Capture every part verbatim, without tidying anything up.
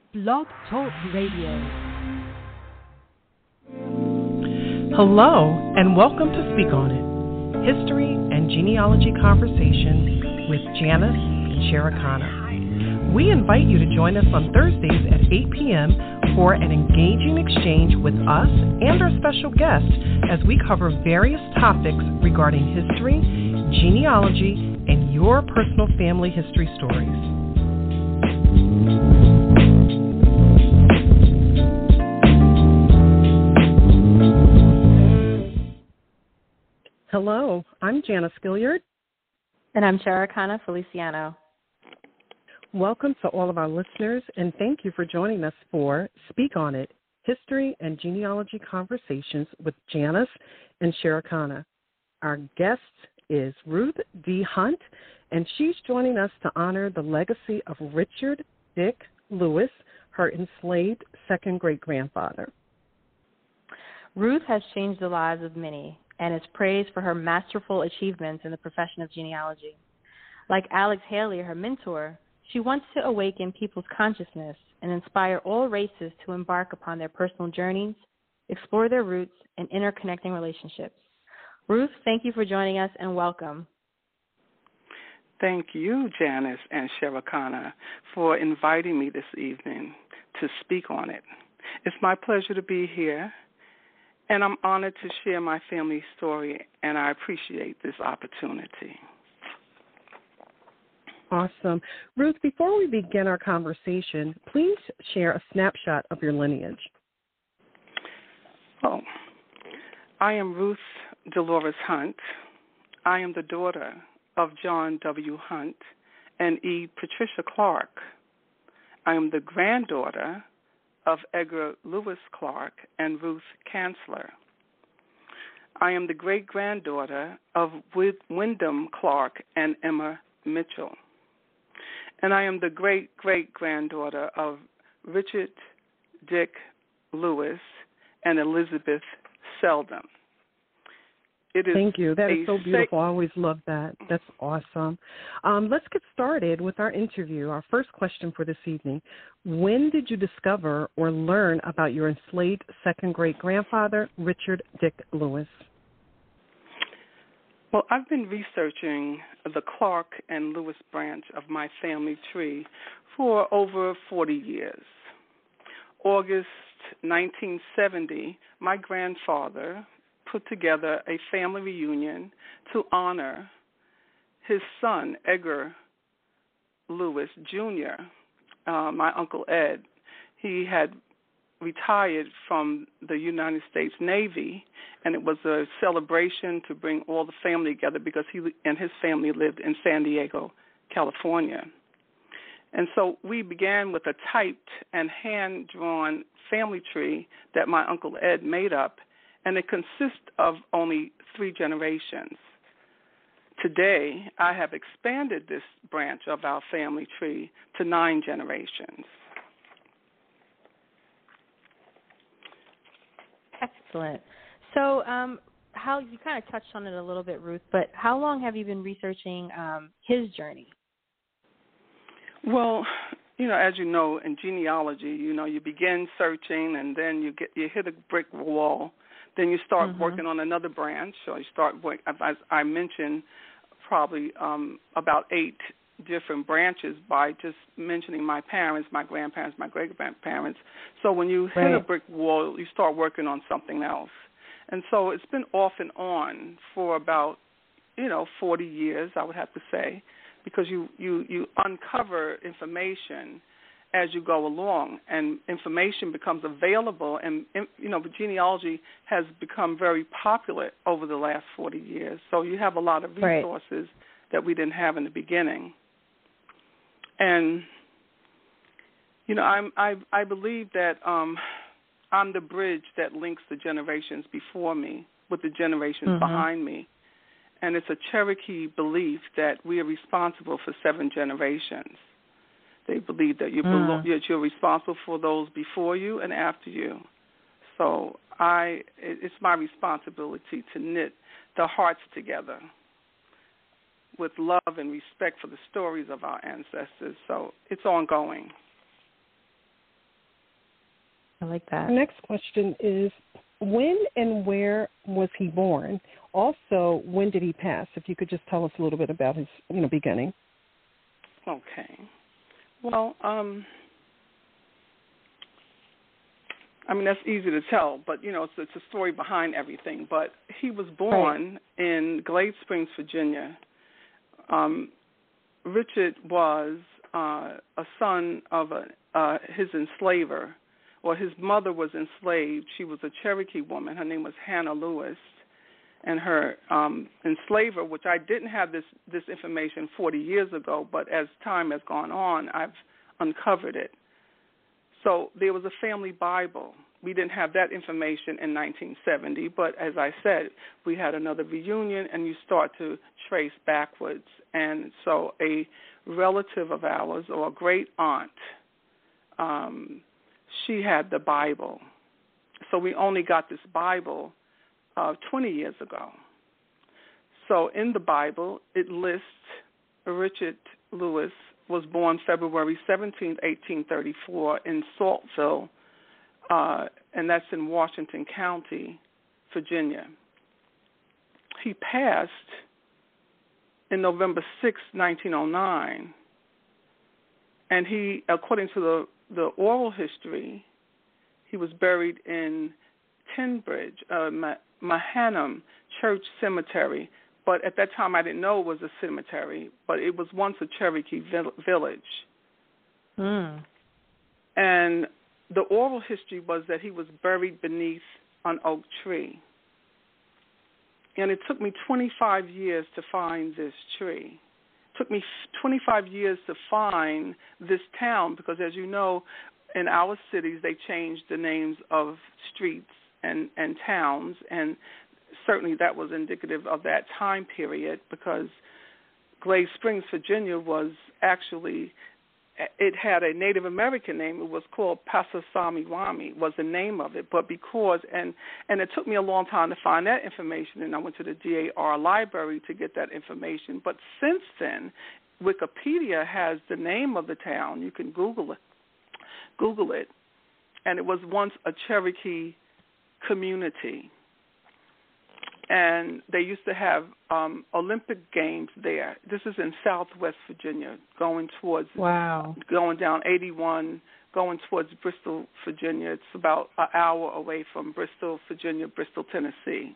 Blog Talk Radio. Hello, and welcome to Speak On It, History and Genealogy Conversations with Janice and Sherikana. We invite you to join us on Thursdays at eight p.m. for an engaging exchange with us and our special guests as we cover various topics regarding history, genealogy, and your personal family history stories. Hello, I'm Janice Gilliard. And I'm Sherikana Feliciano. Welcome to all of our listeners, and thank you for joining us for Speak On It, History and Genealogy Conversations with Janice and Sherikana. Our guest is Ruth D. Hunt, and she's joining us to honor the legacy of Richard Dick Lewis, her enslaved second great-grandfather. Ruth has changed the lives of many and is praised for her masterful achievements in the profession of genealogy. Like Alex Haley, her mentor, she wants to awaken people's consciousness and inspire all races to embark upon their personal journeys, explore their roots, and interconnecting relationships. Ruth, thank you for joining us and welcome. Thank you, Janice and Sherikana, for inviting me this evening to speak on it. It's my pleasure to be here, and I'm honored to share my family story, and I appreciate this opportunity. Awesome. Ruth, before we begin our conversation, please share a snapshot of your lineage. Oh, I am Ruth Dolores Hunt. I am the daughter of John W. Hunt and E. Patricia Clark. I am the granddaughter of Edgar Lewis Clark and Ruth Kanzler. I am the great-granddaughter of Wyndham Clark and Emma Mitchell. And I am the great-great-granddaughter of Richard Dick Lewis and Elizabeth Selden. It is Thank you. That is so beautiful. Sa- I always love that. That's awesome. Um, let's get started with our interview. Our first question for this evening. When did you discover or learn about your enslaved second great-grandfather, Richard Dick Lewis? Well, I've been researching the Clark and Lewis branch of my family tree for over forty years. August nineteen seventy, my grandfather put together a family reunion to honor his son, Edgar Lewis, Junior, uh, my Uncle Ed. He had retired from the United States Navy, and it was a celebration to bring all the family together because he and his family lived in San Diego, California. And so we began with a typed and hand-drawn family tree that my Uncle Ed made up, and it consists of only three generations. Today, I have expanded this branch of our family tree to nine generations. Excellent. So um, how you kind of touched on it a little bit, Ruth, but how long have you been researching um, his journey? Well, you know, as you know, in genealogy, you know, you begin searching and then you get you hit a brick wall. Then you start mm-hmm. working on another branch. So you start, as I mentioned, probably um, about eight different branches by just mentioning my parents, my grandparents, my great-grandparents. So when you right. hit a brick wall, you start working on something else. And so it's been off and on for about, you know, forty years, I would have to say, because you, you, you uncover information as you go along, and information becomes available, and, you know, genealogy has become very popular over the last forty years. So you have a lot of resources right. that we didn't have in the beginning. And, you know, I'm, I, I believe that um, I'm the bridge that links the generations before me with the generations mm-hmm. behind me. And it's a Cherokee belief that we are responsible for seven generations. They believe that you're, mm. belo- you're responsible for those before you and after you. So I, it's my responsibility to knit the hearts together with love and respect for the stories of our ancestors. So it's ongoing. I like that. The next question is, when and where was he born? Also, when did he pass? If you could just tell us a little bit about his, you know, beginning. Okay. Well, um, I mean, that's easy to tell, but, you know, it's, it's a story behind everything. But he was born right. in Glade Springs, Virginia. Um, Richard was uh, a son of a, uh, his enslaver, or his mother was enslaved. She was a Cherokee woman. Her name was Hannah Lewis. And her um, enslaver, which I didn't have this, this information forty years ago, but as time has gone on, I've uncovered it. So there was a family Bible. We didn't have that information in nineteen seventy, but as I said, we had another reunion, and you start to trace backwards. And so a relative of ours, or a great aunt, um, she had the Bible. So we only got this Bible uh, twenty years ago. So in the Bible, it lists Richard Lewis was born February seventeenth, eighteen thirty-four in Saltville, uh, and that's in Washington County, Virginia. He passed in November sixth, nineteen oh nine, and he, according to the, the oral history, he was buried in Tinbridge, uh, Mahannam Church Cemetery. But at that time, I didn't know it was a cemetery, but it was once a Cherokee village. Mm. And the oral history was that he was buried beneath an oak tree. And it took me twenty-five years to find this tree. It took me twenty-five years to find this town because, as you know, in our cities, they changed the names of streets and, and towns, and certainly that was indicative of that time period because Glade Springs, Virginia was actually, it had a Native American name. It was called Passasamewami was the name of it. But because, and, and it took me a long time to find that information, and I went to the D A R library to get that information. But since then, Wikipedia has the name of the town. You can Google it. Google it. And it was once a Cherokee community. And they used to have um, Olympic Games there. This is in Southwest Virginia, going towards wow, going down eighty-one, going towards Bristol, Virginia. It's about an hour away from Bristol, Virginia, Bristol, Tennessee.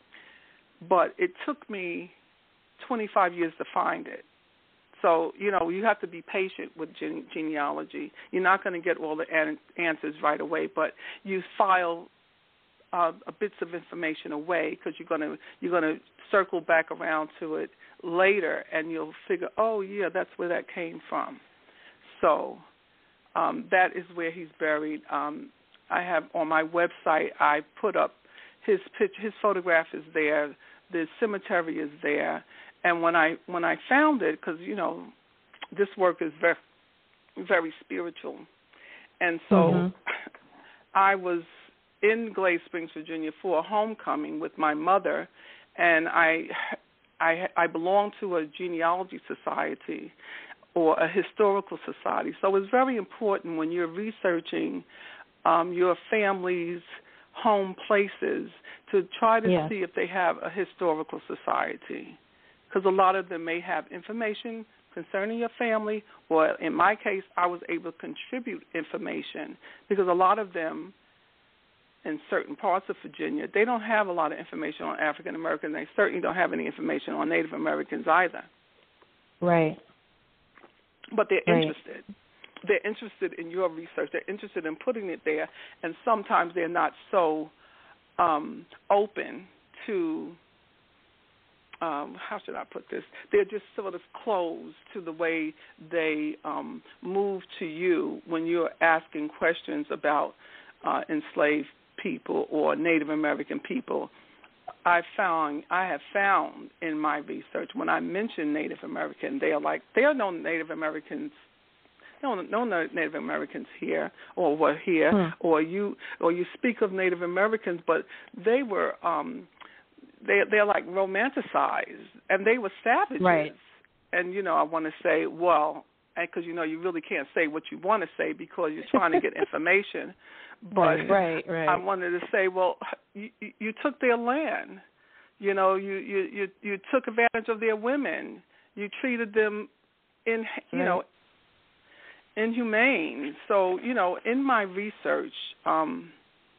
But it took me twenty-five years to find it. So, you know, you have to be patient with gene- genealogy. You're not going to get all the an- answers right away, but you file Uh, bits of information away because you're going to you're going to circle back around to it later, and you'll figure, oh yeah, that's where that came from. So um, that is where he's buried. Um, I have on my website. I put up his picture. His photograph is there. The cemetery is there. And when I when I found it, because you know this work is very very spiritual, and so mm-hmm. I was in Glade Springs, Virginia, for a homecoming with my mother, and I, I, I belong to a genealogy society or a historical society. So it's very important when you're researching um, your family's home places to try to yeah. see if they have a historical society, because a lot of them may have information concerning your family, or in my case, I was able to contribute information because a lot of them in certain parts of Virginia, they don't have a lot of information on African Americans. They certainly don't have any information on Native Americans either. Right. But they're right. interested. They're interested in your research. They're interested in putting it there, and sometimes they're not so um, open to, um, how should I put this? They're just sort of closed to the way they um, move to you when you're asking questions about uh, enslaved people or Native American people. I found I have found in my research when I mention Native American, they are like there are no Native Americans, no no Native Americans here or were here, hmm. or you or you speak of Native Americans, but they were um, they they're like romanticized and they were savages. Right. And you know I want to say well. because, you know, you really can't say what you want to say because you're trying to get information. But right, right, right. I wanted to say, well, you, you took their land. You know, you, you, you, you took advantage of their women. You treated them in, you right. know, inhumane. So, you know, in my research, um,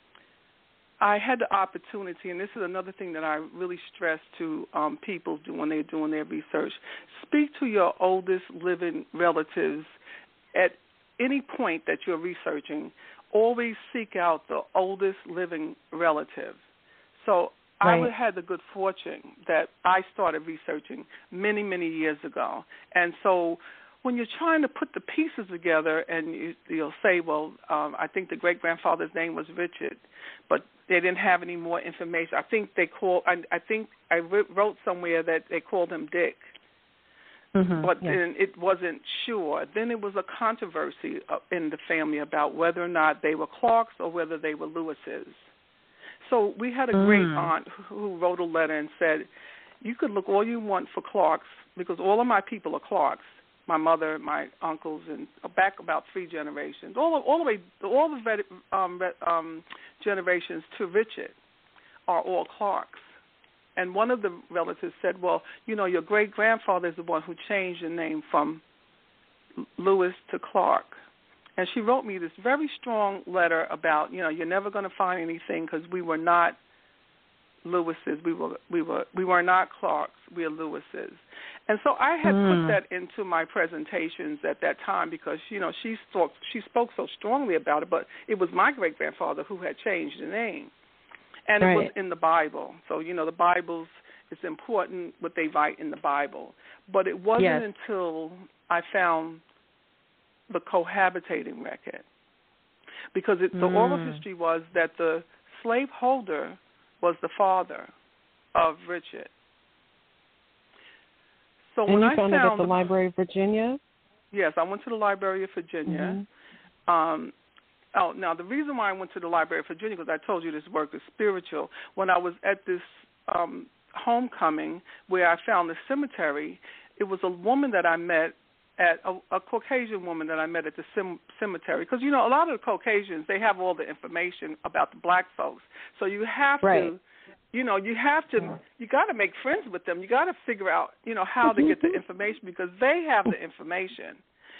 I had the opportunity, and this is another thing that I really stress to um, people do when they're doing their research. Speak to your oldest living relatives at any point that you're researching. Always seek out the oldest living relative. So right. I had the good fortune that I started researching many, many years ago. And so when you're trying to put the pieces together and you, you'll say, well, um, I think the great-grandfather's name was Richard, but they didn't have any more information. I think they called, I, I think I wrote somewhere that they called him Dick, mm-hmm. but yes. then it wasn't sure. Then it was a controversy in the family about whether or not they were Clarks or whether they were Lewises. So we had a mm. great aunt who wrote a letter and said, you could look all you want for Clarks because all of my people are Clarks. My mother, my uncles, and back about three generations, all all the way, all the um, um, generations to Richard are all Clarks. And one of the relatives said, well, you know, your great-grandfather is the one who changed the name from Lewis to Clark. And she wrote me this very strong letter about, you know, you're never going to find anything because we were not Lewises. We were we were we were not Clarks. We are Lewises. And so I had mm. put that into my presentations at that time because, you know, she spoke she spoke so strongly about it, but it was my great grandfather who had changed the name. And right. it was in the Bible. So, you know, the Bible's it's important what they write in the Bible. But it wasn't yes. until I found the cohabitating record. Because it, the mm. oral history was that the slaveholder was the father of Richard. So and when you I found, found it at the Library of Virginia? Yes, I went to the Library of Virginia. Mm-hmm. Um, oh, now the reason why I went to the Library of Virginia, because I told you this work is spiritual. When I was at this um, homecoming where I found the cemetery, it was a woman that I met at a, a Caucasian woman that I met at the sim- cemetery. Because, you know, a lot of the Caucasians, they have all the information about the black folks. So you have right. to, you know, you have to, you got to make friends with them. You got to figure out, you know, how to get the information because they have the information.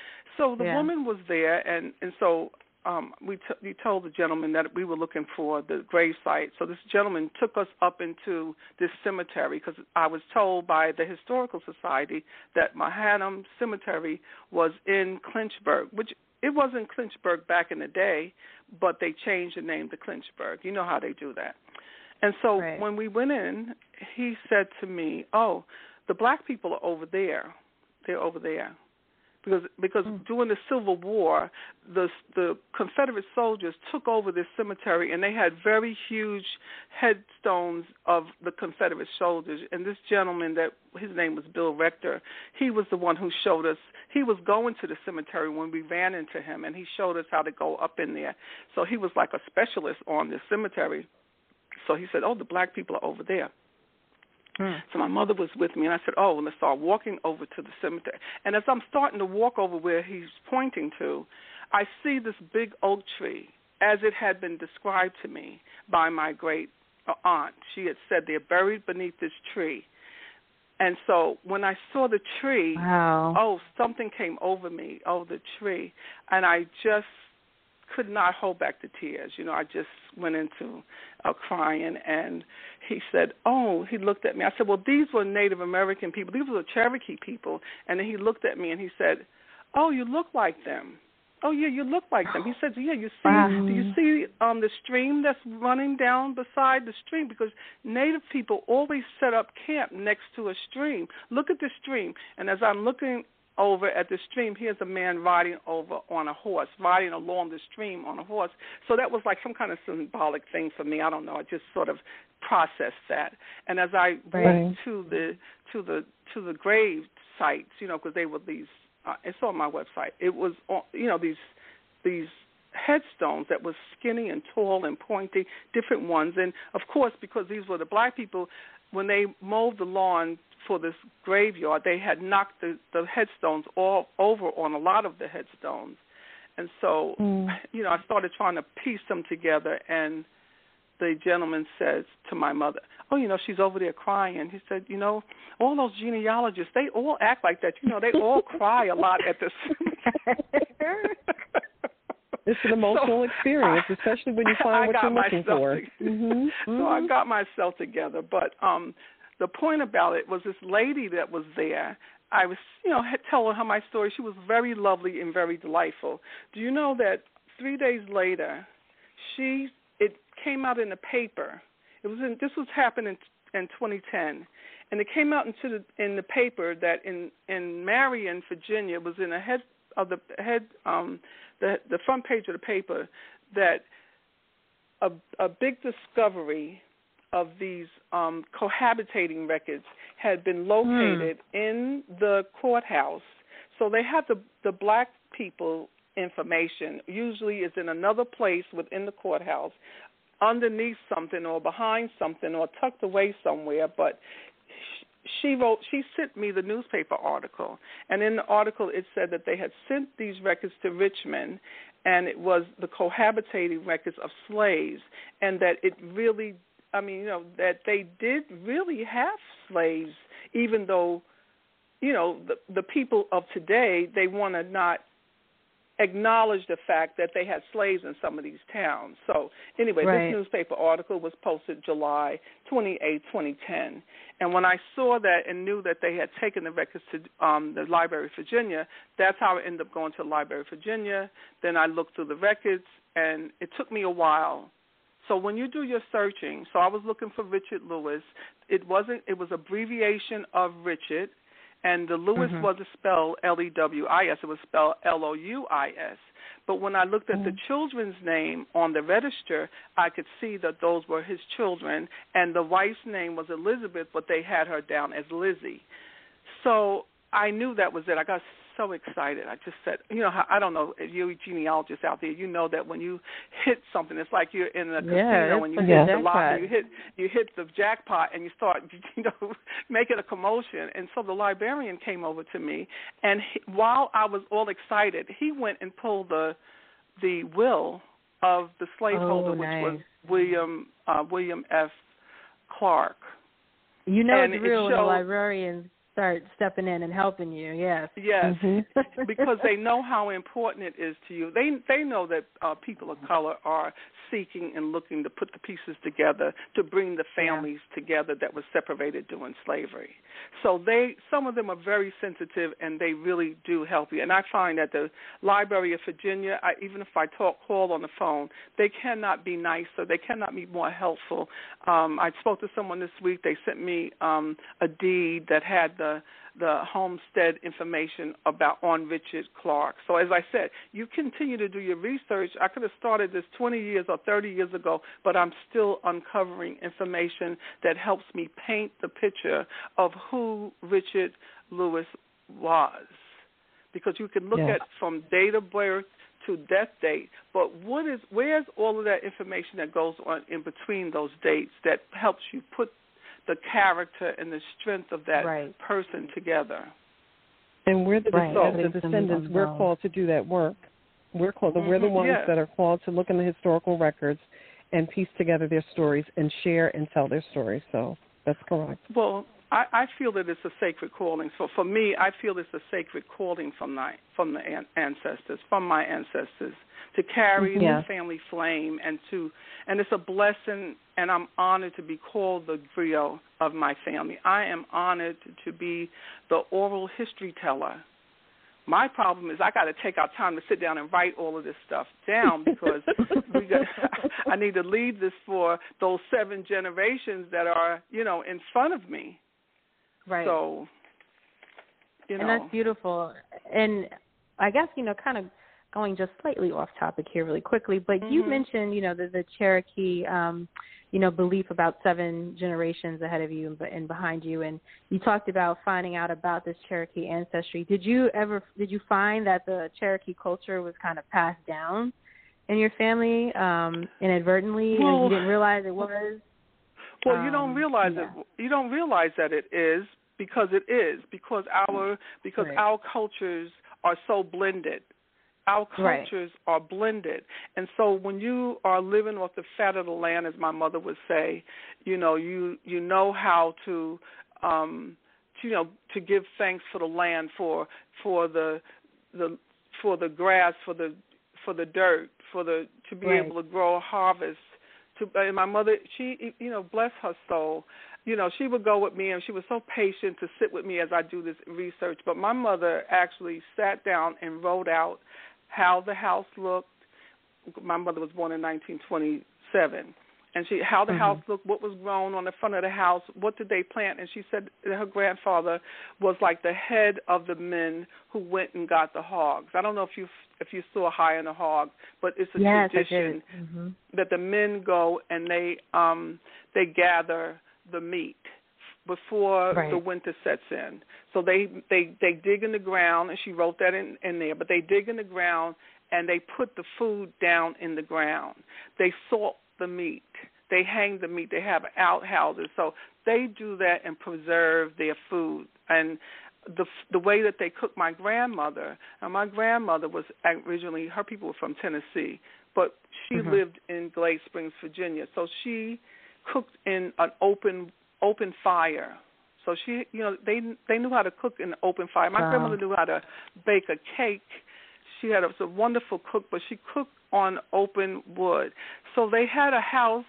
So the yeah. woman was there, and, and so um, we, t- we told the gentleman that we were looking for the grave site. So this gentleman took us up into this cemetery because I was told by the Historical Society that Mahanaim Cemetery was in Clinchburg, which it wasn't Clinchburg back in the day, but they changed the name to Clinchburg. You know how they do that. And so right. when we went in, he said to me, oh, the black people are over there. They're over there. Because because mm. during the Civil War, the the Confederate soldiers took over this cemetery, and they had very huge headstones of the Confederate soldiers. And this gentleman, that his name was Bill Rector, he was the one who showed us. He was going to the cemetery when we ran into him, and he showed us how to go up in there. So he was like a specialist on this cemetery. So he said, oh, the black people are over there. Hmm. So my mother was with me, and I said, oh, and I started walking over to the cemetery. And as I'm starting to walk over where he's pointing to, I see this big oak tree, as it had been described to me by my great aunt. She had said they're buried beneath this tree. And so when I saw the tree, wow. oh, something came over me, oh, the tree. And I just could not hold back the tears. You know, I just went into uh, crying, and he said, oh, he looked at me. I said, well, these were Native American people. These were Cherokee people. And then he looked at me, and he said, oh, you look like them. Oh, yeah, you look like them. He said, yeah, you see, wow. do you see um, the stream that's running down beside the stream? Because Native people always set up camp next to a stream. Look at the stream. And as I'm looking over at the stream, here's a man riding over on a horse, riding along the stream on a horse. So that was like some kind of symbolic thing for me. I don't know. I just sort of processed that. And as I right. went to the to the to the grave sites, you know, because they were these. Uh, it's on my website. It was, you know, these these headstones that was skinny and tall and pointy, different ones. And of course, because these were the black people, when they mowed the lawn for this graveyard. They had knocked the, the headstones all over on a lot of the headstones. And so, mm. you know, I started trying to piece them together, and the gentleman says to my mother, oh, you know, she's over there crying. He said, you know, all those genealogists, they all act like that. You know, they all cry a lot at the cemetery. It's an emotional so, experience, especially when you find what you're looking for. Mm-hmm. So mm-hmm. I got myself together. But um, the point about it was this lady that was there. I was, you know, telling her my story. She was very lovely and very delightful. Do you know that three days later, she it came out in the paper. It was in, this was happening in, in twenty ten, and it came out into the, in the paper that in in Marion, Virginia, it was in the head of the head um, the the front page of the paper that a a big discovery of these um, cohabitating records had been located mm. in the courthouse. So they had the the black people information usually is in another place within the courthouse, underneath something or behind something or tucked away somewhere. But she wrote, she sent me the newspaper article, and in the article it said that they had sent these records to Richmond, and it was the cohabitating records of slaves, and that it really, I mean, you know, that they did really have slaves, even though, you know, the, the people of today, they want to not acknowledge the fact that they had slaves in some of these towns. So anyway, right. This newspaper article was posted July twenty-eighth, twenty ten. And when I saw that and knew that they had taken the records to um, the Library of Virginia, that's how I ended up going to the Library of Virginia. Then I looked through the records, and it took me a while. So when you do your searching, so I was looking for Richard Lewis. It wasn't. It was abbreviation of Richard. And the Lewis mm-hmm. wasn't spelled L E W I S. It was spelled L O U I S. But when I looked at mm-hmm. the children's name on the register, I could see that those were his children. And the wife's name was Elizabeth, but they had her down as Lizzie. So I knew that was it. I got so excited. I just said, you know, I don't know, if you genealogists out there, you know that when you hit something, it's like you're in a yeah, casino and you hit the lottery, you hit you hit the jackpot and you start, you know, making a commotion. And so the librarian came over to me, and he, while I was all excited, he went and pulled the the will of the slaveholder, oh, which nice. was William uh, William F. Clark. You know and it's real it when showed, the librarians start stepping in and helping you, yes. Yes, mm-hmm. because they know how important it is to you. They they know that uh, people of color are seeking and looking to put the pieces together to bring the families yeah. together that were separated during slavery. So they, some of them are very sensitive, and they really do help you. And I find that the Library of Virginia, I, even if I talk call on the phone, they cannot be nicer. They cannot be more helpful. Um, I spoke to someone this week. They sent me um, a deed that had the the homestead information about on Richard Clark. So as I said, you continue to do your research. I could have started this twenty years or thirty years ago, but I'm still uncovering information that helps me paint the picture of who Richard Lewis was. Because you can look yes. at from date of birth to death date, but what is where's all of that information that goes on in between those dates that helps you put the character and the strength of that right. person together. And we're the, right. descendants, the descendants, we're called to do that work. We're called, mm-hmm. we're the ones yeah. that are called to look in the historical records and piece together their stories and share and tell their stories. So that's correct. Well, I, I feel that it's a sacred calling. So for me, I feel it's a sacred calling from my from the an- ancestors, from my ancestors, to carry yeah. the family flame, and to and it's a blessing, and I'm honored to be called the griot of my family. I am honored to be the oral history teller. My problem is I got to take out time to sit down and write all of this stuff down because we got, I need to leave this for those seven generations that are, you know, in front of me. Right. So, you know. And that's beautiful. And I guess, you know, kind of going just slightly off topic here really quickly, but mm-hmm. you mentioned, you know, the, the Cherokee, um, you know, belief about seven generations ahead of you and, and behind you. And you talked about finding out about this Cherokee ancestry. Did you ever, did you find that the Cherokee culture was kind of passed down in your family um, inadvertently, well, and you didn't realize it was? Well, um, you don't realize yeah. it. You don't realize that it is because it is, because our because right. our cultures are so blended. Our cultures right. are blended. And so when you are living off the fat of the land, as my mother would say, you know, you, you know how to, um, to, you know, to give thanks for the land, for for the the for the grass, for the for the dirt, for the to be right. able to grow a harvest. To, and my mother, she, you know, bless her soul, you know, she would go with me, and she was so patient to sit with me as I do this research. But my mother actually sat down and wrote out how the house looked. My mother was born in nineteen twenty-seven. And she, how the mm-hmm. house looked, what was grown on the front of the house, what did they plant. And she said that her grandfather was like the head of the men who went and got the hogs. I don't know if you if you saw High on the Hog, but it's a yes, tradition mm-hmm. that the men go and they um, they gather the meat before right. the winter sets in. So they, they, they dig in the ground, and she wrote that in, in there, but they dig in the ground and they put the food down in the ground. They salt the meat. They hang the meat. They have outhouses. So they do that and preserve their food. And the the way that they cook my grandmother, and my grandmother was originally, her people were from Tennessee, but she mm-hmm. lived in Glade Springs, Virginia. So she cooked in an open open fire. So she, you know, they they knew how to cook in an open fire. My wow. grandmother knew how to bake a cake. She had a, was a wonderful cook, but she cooked on open wood. So they had a house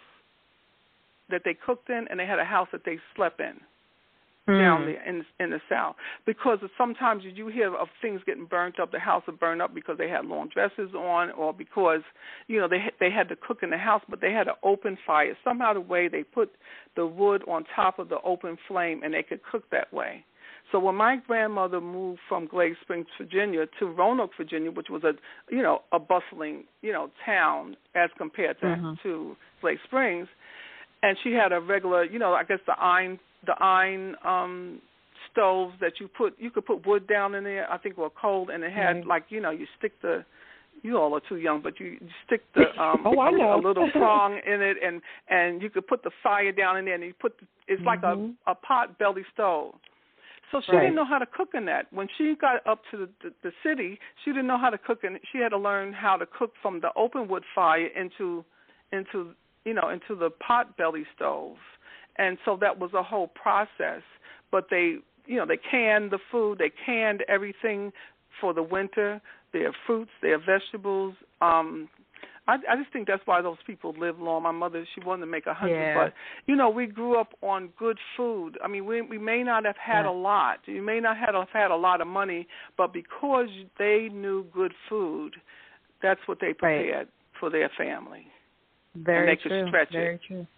that they cooked in, and they had a house that they slept in mm. down there in in the South. Because sometimes you hear of things getting burnt up. The house would burn up because they had long dresses on, or because, you know, they they had to cook in the house, but they had an open fire. Somehow the way they put the wood on top of the open flame, and they could cook that way. So when my grandmother moved from Glade Springs, Virginia, to Roanoke, Virginia, which was a, you know, a bustling, you know, town as compared to, mm-hmm. to Glade Springs, and she had a regular, you know, I guess the iron, the iron um, stoves that you put, you could put wood down in there, I think were cold, and it had, right. like, you know, you stick the, you all are too young, but you, you stick the um, oh, I know. a, a little prong in it, and, and you could put the fire down in there, and you put, the, it's mm-hmm. like a, a pot belly stove. So she right. didn't know how to cook in that. When she got up to the, the, the city, she didn't know how to cook, and she had to learn how to cook from the open wood fire into, into you know, into the pot belly stove. And so that was a whole process. But they, you know, they canned the food, they canned everything for the winter, their fruits, their vegetables. Um, I, I just think that's why those people live long. My mother, she wanted to make a hundred, yeah. but, you know, we grew up on good food. I mean, we we may not have had yeah. a lot. You may not have had a lot of money, but because they knew good food, that's what they prepared right. for their family. Very and they true. could stretch Very it. true.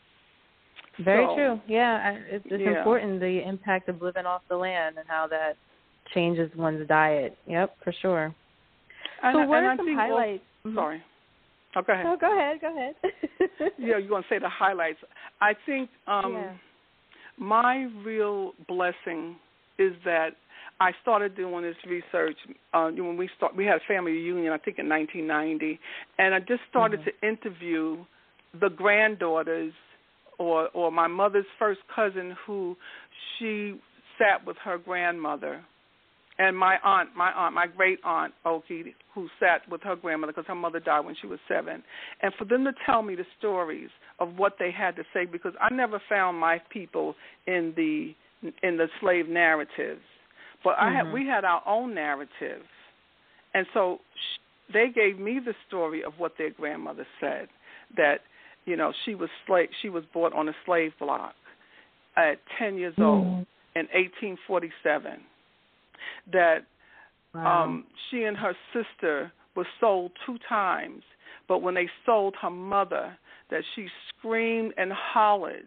Very so, true. Yeah, it's, it's yeah. important, the impact of living off the land and how that changes one's diet. Yep, for sure. And, so what and are I some think, highlights? Well, sorry. Oh, go ahead. No, go ahead. Go ahead. yeah, you want to say the highlights. I think um, yeah. my real blessing is that I started doing this research uh, when we start. We had a family reunion, I think, in nineteen ninety, and I just started mm-hmm. to interview the granddaughters or or my mother's first cousin, who she sat with her grandmother, and my aunt, my aunt, my great aunt Oki, who sat with her grandmother because her mother died when she was seven, and for them to tell me the stories of what they had to say, because I never found my people in the in the slave narratives. But I had, mm-hmm. we had our own narrative, and so sh- they gave me the story of what their grandmother said, that, you know, she was slave, she was bought on a slave block at ten years mm-hmm. old in eighteen forty-seven, that wow. um, she and her sister were sold two times, but when they sold her mother, that she screamed and hollered,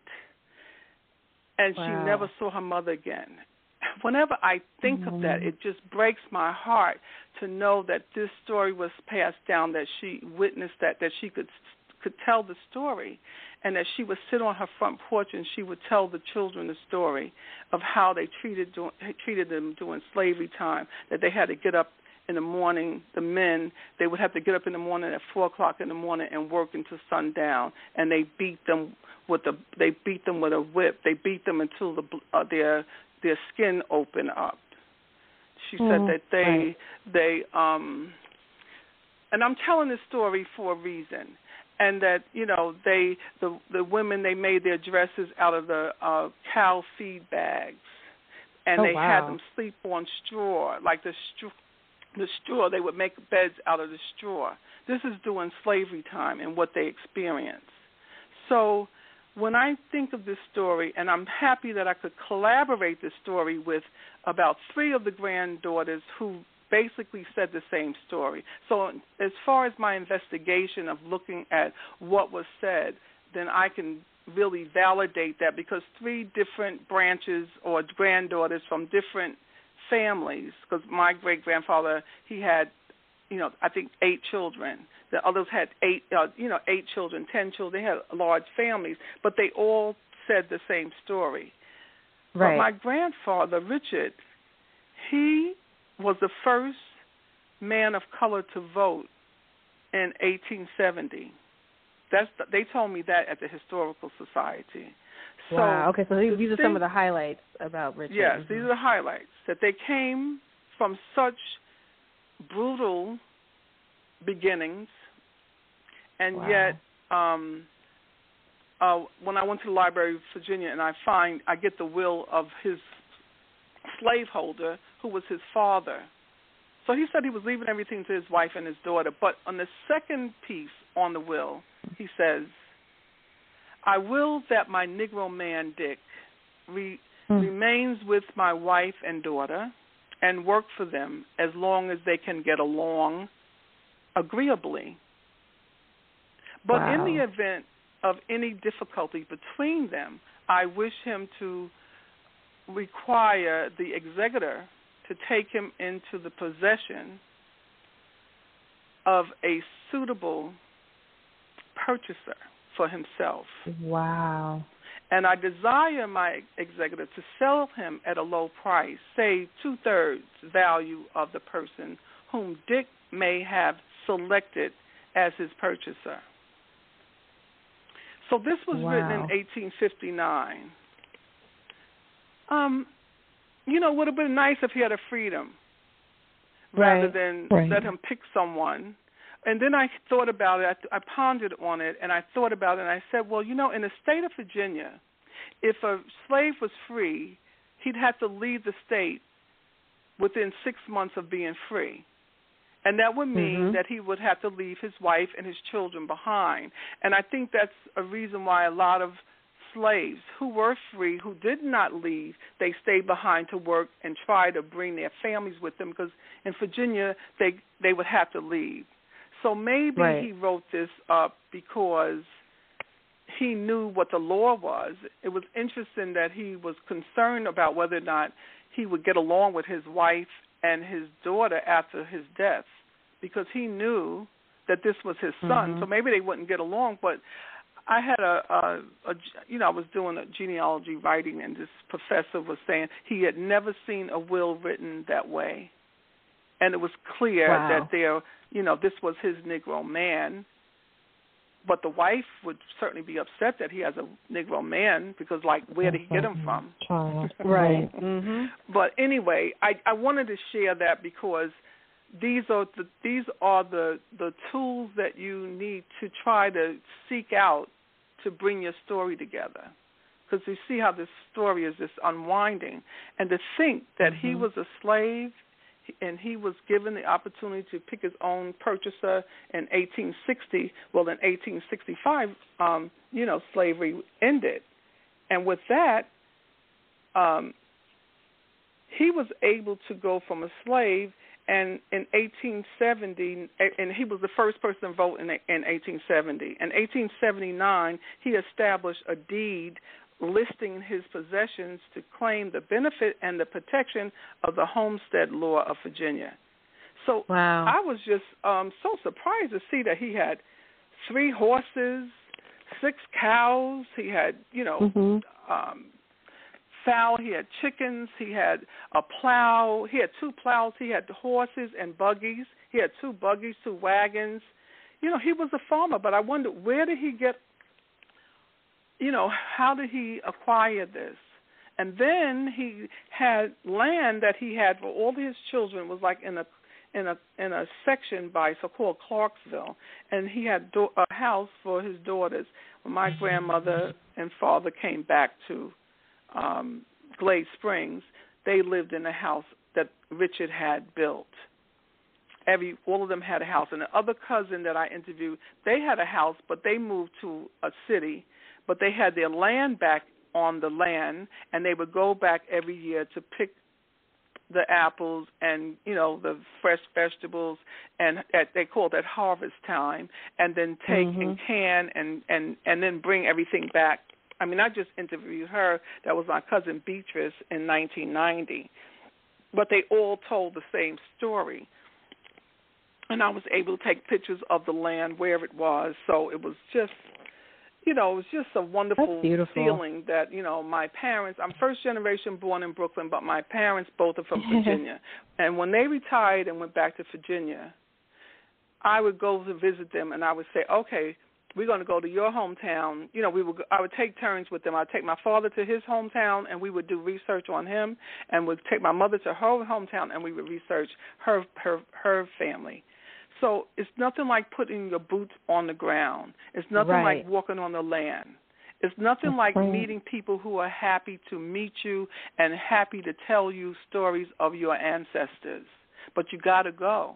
and wow. she never saw her mother again. Whenever I think mm-hmm. of that, it just breaks my heart to know that this story was passed down, that she witnessed that, that she could could tell the story, and that she would sit on her front porch and she would tell the children the story of how they treated treated them during slavery time, that they had to get up in the morning, the men, they would have to get up in the morning at four o'clock in the morning and work until sundown, and they beat them with a they beat them with a whip. They beat them until the uh, their their skin open up. She Mm, said that they right. they um, and I'm telling this story for a reason, and that you know they the the women they made their dresses out of the uh, cow feed bags, and Oh, they wow. had them sleep on straw, like the straw. The straw, they would make beds out of the straw. This is during slavery time and what they experienced. So when I think of this story, and I'm happy that I could collaborate this story with about three of the granddaughters who basically said the same story. So as far as my investigation of looking at what was said, then I can really validate that, because three different branches or granddaughters from different families, because my great-grandfather, he had, you know, I think eight children. The others had eight, uh, you know, eight children, ten children. They had large families, but they all said the same story. Right. But my grandfather, Richard, he was the first man of color to vote in eighteen seventy. That's the, they told me that at the Historical Society. So wow. Okay, so these, these are thing, some of the highlights about Richard. Yes, mm-hmm. these are the highlights, that they came from such brutal beginnings, and wow. yet um, uh, when I went to the Library of Virginia and I find, I get the will of his slaveholder, who was his father. So he said he was leaving everything to his wife and his daughter, but on the second piece on the will, he says, I will that my Negro man, Dick, re- hmm. remains with my wife and daughter and work for them as long as they can get along agreeably. But wow. in the event of any difficulty between them, I wish him to require the executor to take him into the possession of a suitable purchaser for himself. Wow. And I desire my executor to sell him at a low price, say two-thirds value of the person whom Dick may have selected as his purchaser. So this was wow. written in eighteen fifty-nine. Um, you know, it would have been nice if he had a freedom right. rather than right. let him pick someone. And then I thought about it, I, I pondered on it, and I thought about it, and I said, well, you know, in the state of Virginia, if a slave was free, he'd have to leave the state within six months of being free. And that would mean mm-hmm. that he would have to leave his wife and his children behind. And I think that's a reason why a lot of slaves who were free, who did not leave, they stayed behind to work and try to bring their families with them, because in Virginia, they, they would have to leave. So maybe right. he wrote this up because he knew what the law was. It was interesting that he was concerned about whether or not he would get along with his wife and his daughter after his death, because he knew that this was his son. Mm-hmm. So maybe they wouldn't get along. But I had a, a, a, you know, I was doing a genealogy writing, and this professor was saying he had never seen a will written that way. And it was clear wow. that there, you know, this was his Negro man. But the wife would certainly be upset that he has a Negro man, because, like, where did he get him from? Child. Right. mm-hmm. But anyway, I, I wanted to share that because these are the these are the the tools that you need to try to seek out to bring your story together. Because you see how this story is just unwinding, and to think that mm-hmm. he was a slave and he was given the opportunity to pick his own purchaser in eighteen sixty. Well, in eighteen sixty-five, um, you know, slavery ended. And with that, um, he was able to go from a slave, and in eighteen seventy, and he was the first person to vote in, in eighteen seventy. In eighteen seventy-nine, he established a deed listing his possessions to claim the benefit and the protection of the homestead law of Virginia. So wow. I was just um, so surprised to see that he had three horses, six cows, he had, you know, mm-hmm. um, fowl, he had chickens, he had a plow, he had two plows, he had horses and buggies, he had two buggies, two wagons. You know, he was a farmer, but I wondered, where did he get, you know, how did he acquire this? And then he had land that he had for all his children, was like in a in a in a section by so-called Clarksville, and he had do- a house for his daughters. When my grandmother and father came back to um, Glade Springs, they lived in a house that Richard had built. Every all of them had a house, and the other cousin that I interviewed, they had a house, but they moved to a city, but they had their land back on the land, and they would go back every year to pick the apples and, you know, the fresh vegetables, and at, they called it harvest time, and then take mm-hmm. and can and, and, and then bring everything back. I mean, I just interviewed her. That was my cousin Beatrice in nineteen ninety. But they all told the same story. And I was able to take pictures of the land, where it was. So it was just, you know, it was just a wonderful feeling that, you know, my parents, I'm first generation born in Brooklyn, but my parents both are from Virginia. And when they retired and went back to Virginia, I would go to visit them, and I would say, okay, we're going to go to your hometown. You know, we would. I would take turns with them. I'd take my father to his hometown, and we would do research on him, and would take my mother to her hometown, and we would research her her her family. So it's nothing like putting your boots on the ground. It's nothing right. like walking on the land. It's nothing That's like right. meeting people who are happy to meet you and happy to tell you stories of your ancestors. But you got to go.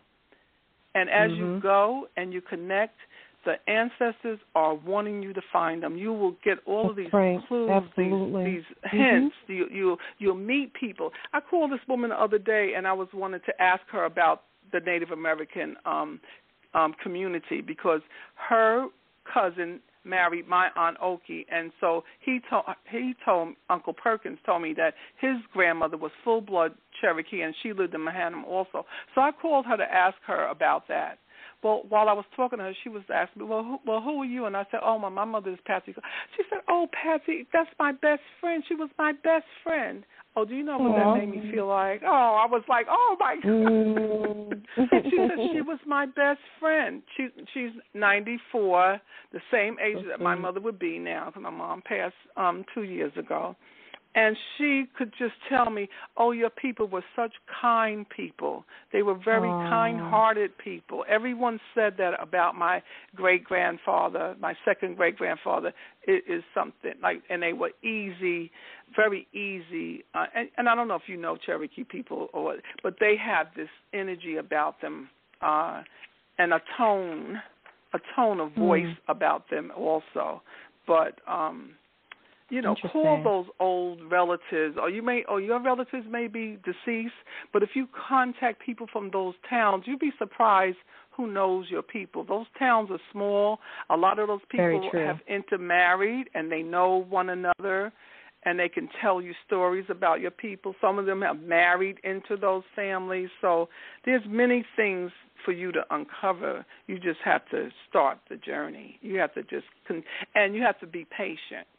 And as mm-hmm. you go and you connect, the ancestors are wanting you to find them. You will get all That's of these right. clues, Absolutely. these, these mm-hmm. hints. You, you, you'll meet people. I called this woman the other day, and I was wanting to ask her about the Native American um, um, community, because her cousin married my Aunt Oki, and so he told he told Uncle Perkins told me that his grandmother was full-blood Cherokee, and she lived in Manhattan also. So I called her to ask her about that. Well, while I was talking to her, she was asking me, well, who, well, who are you? And I said, oh, my, my mother is Patsy. She said, oh, Patsy, that's my best friend. She was my best friend. Oh, do you know what Aww. that made me feel like? Oh, I was like, oh, my God. Mm. She said she was my best friend. She She's ninety-four, the same age that my mother would be now, because my mom passed um, two years ago. And she could just tell me, oh, your people were such kind people. They were very Aww. kind-hearted people. Everyone said that about my great-grandfather, my second great-grandfather. It is something like, and they were easy, very easy. Uh, and, and I don't know if you know Cherokee people, or, but they have this energy about them uh, and a tone, a tone of voice mm. about them also. But um you know, call those old relatives, or you may, or your relatives may be deceased, but if you contact people from those towns, you'd be surprised who knows your people. Those towns are small. A lot of those people have intermarried, and they know one another, and they can tell you stories about your people. Some of them have married into those families. So there's many things for you to uncover. You just have to start the journey. You have to just, con- and you have to be patient.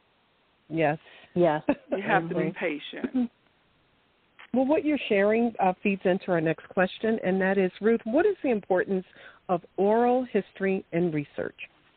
Yes. Yes. You have to be patient. Well, what you're sharing uh, feeds into our next question, and that is, Ruth, what is the importance of oral history and research?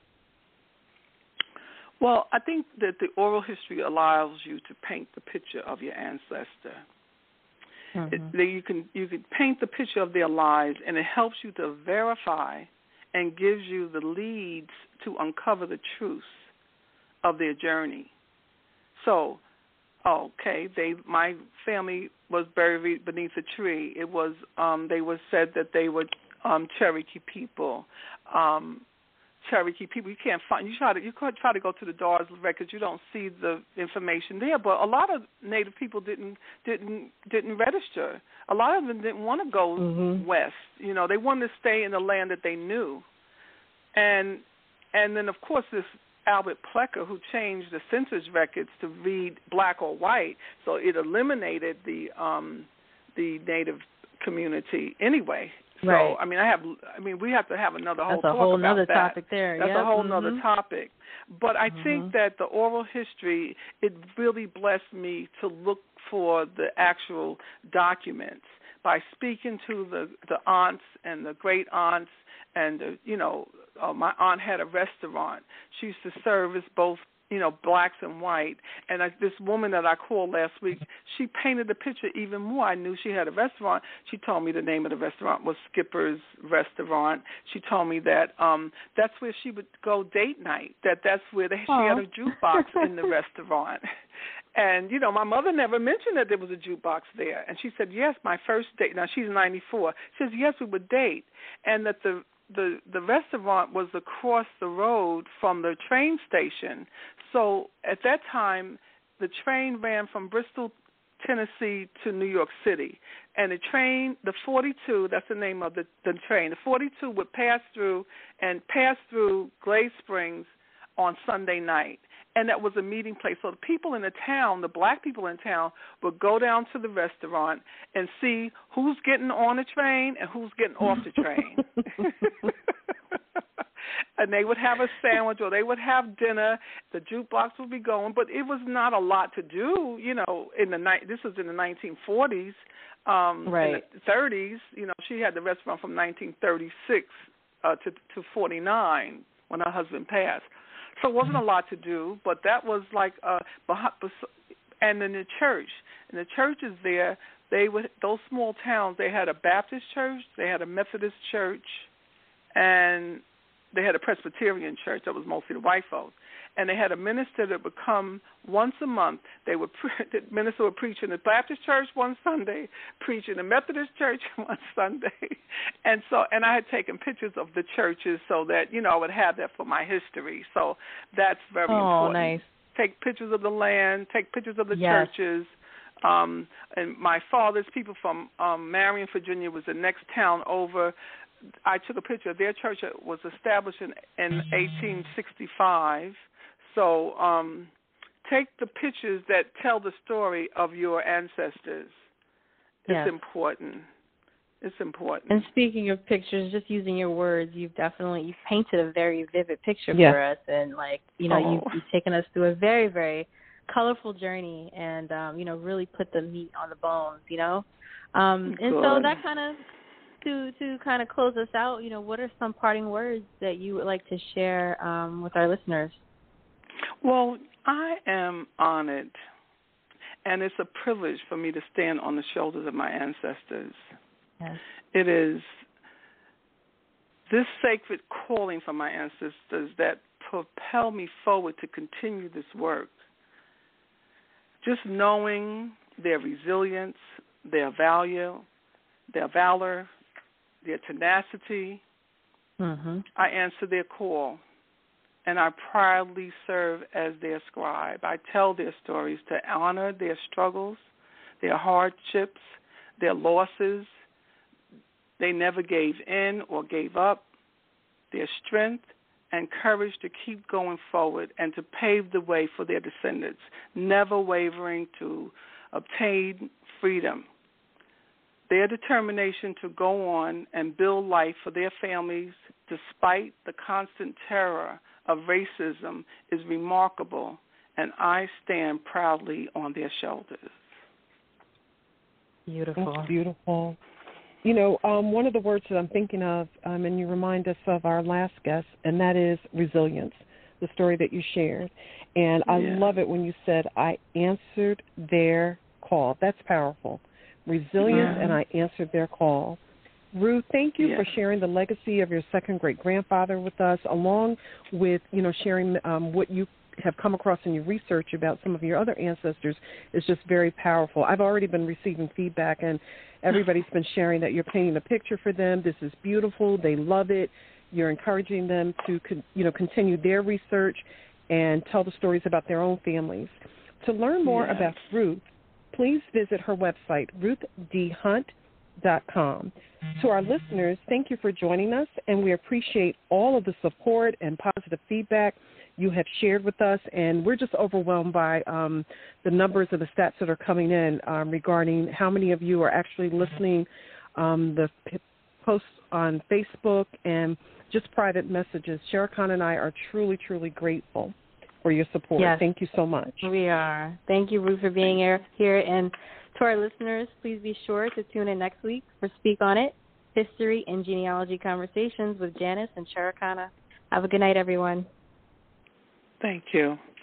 Well, I think that the oral history allows you to paint the picture of your ancestor. Mm-hmm. It, that you can you can paint the picture of their lives, and it helps you to verify and gives you the leads to uncover the truth of their journey. So, okay, they my family was buried beneath a tree. It was um, they were said that they were um, Cherokee people. Um, Cherokee people. You can't find. You try to you could try to go to the D A R's records. You don't see the information there. But a lot of Native people didn't didn't didn't register. A lot of them didn't want to go mm-hmm. west. You know, they wanted to stay in the land that they knew. And and then of course this Albert Plecker, who changed the census records to read black or white, so it eliminated the um, the Native community anyway. So right. I mean, I have. I mean, we have to have another whole That's a talk whole about nother that. topic there. That's yep. a whole mm-hmm. nother topic. But I mm-hmm. think that the oral history, it really blessed me to look for the actual documents by speaking to the the aunts and the great aunts, and the, you know, uh, my aunt had a restaurant. She used to service both you know, blacks and white. And I, this woman that I called last week, she painted the picture even more. I knew she had a restaurant. She told me the name of the restaurant was Skipper's Restaurant. She told me that um, that's where she would go date night, that that's where they, she had a jukebox in the restaurant. And, you know, my mother never mentioned that there was a jukebox there. And she said, yes, my first date. Now, she's ninety-four. She says, yes, we would date. And that the The, the restaurant was across the road from the train station. So at that time, the train ran from Bristol, Tennessee to New York City. And the train, the forty-two, that's the name of the, the train, the forty-two would pass through and pass through Glade Springs on Sunday night. And that was a meeting place. So the people in the town, the black people in town, would go down to the restaurant and see who's getting on the train and who's getting off the train. And they would have a sandwich or they would have dinner. The jukebox would be going, but it was not a lot to do, you know, in the night. This was in the nineteen forties. Um, right. In the thirties, you know, she had the restaurant from nineteen thirty-six uh, to, to forty-nine when her husband passed. So it wasn't a lot to do, but that was like, uh, and in the church, and the churches there, they would, those small towns, they had a Baptist church, they had a Methodist church, and they had a Presbyterian church that was mostly the white folks. And they had a minister that would come once a month. They would pre- the minister would preach in the Baptist church one Sunday, preach in the Methodist church one Sunday, and so and I had taken pictures of the churches so that you know I would have that for my history. So that's very oh, important. Nice. Take pictures of the land, take pictures of the yes. churches. Um, and my father's people from um, Marion, Virginia, was the next town over. I took a picture of their church that was established in, in eighteen sixty-five. So um, take the pictures that tell the story of your ancestors. It's yes. important. It's important. And speaking of pictures, just using your words, you've definitely you've painted a very vivid picture yes. for us, and like you know, oh. you've, you've taken us through a very, very colorful journey, and um, you know, really put the meat on the bones. You know, um, and so that kind of to to kind of close us out. You know, what are some parting words that you would like to share um, with our listeners? Well, I am honored, and it's a privilege for me to stand on the shoulders of my ancestors. Yes. It is this sacred calling from my ancestors that propel me forward to continue this work. Just knowing their resilience, their value, their valor, their tenacity, mm-hmm. I answer their call. And I proudly serve as their scribe. I tell their stories to honor their struggles, their hardships, their losses. They never gave in or gave up. Their strength and courage to keep going forward and to pave the way for their descendants, never wavering to obtain freedom. Their determination to go on and build life for their families despite the constant terror of racism is remarkable, and I stand proudly on their shoulders. Beautiful. That's beautiful. You know, um, one of the words that I'm thinking of, um, and you remind us of our last guest, and that is resilience, the story that you shared. And I yeah. love it when you said, I answered their call. That's powerful. Resilience, yeah. and I answered their call. Ruth, thank you yeah. for sharing the legacy of your second great-grandfather with us, along with, you know, sharing um, what you have come across in your research about some of your other ancestors is just very powerful. I've already been receiving feedback, and everybody's been sharing that you're painting a picture for them. This is beautiful. They love it. You're encouraging them to, you know, continue their research and tell the stories about their own families. To learn more yes. about Ruth, please visit her website, ruth d hunt dot com. To our listeners, thank you for joining us, and we appreciate all of the support and positive feedback you have shared with us, and we're just overwhelmed by um, the numbers of the stats that are coming in um, regarding how many of you are actually listening, um, the p- posts on Facebook, and just private messages. Shera Khan and I are truly, truly grateful for your support. Yes. Thank you so much. We are. Thank you, Ruth, for being here, here. And to our listeners, please be sure to tune in next week for Speak On It, History and Genealogy Conversations with Janice and Shera Khan. Have a good night, everyone. Thank you.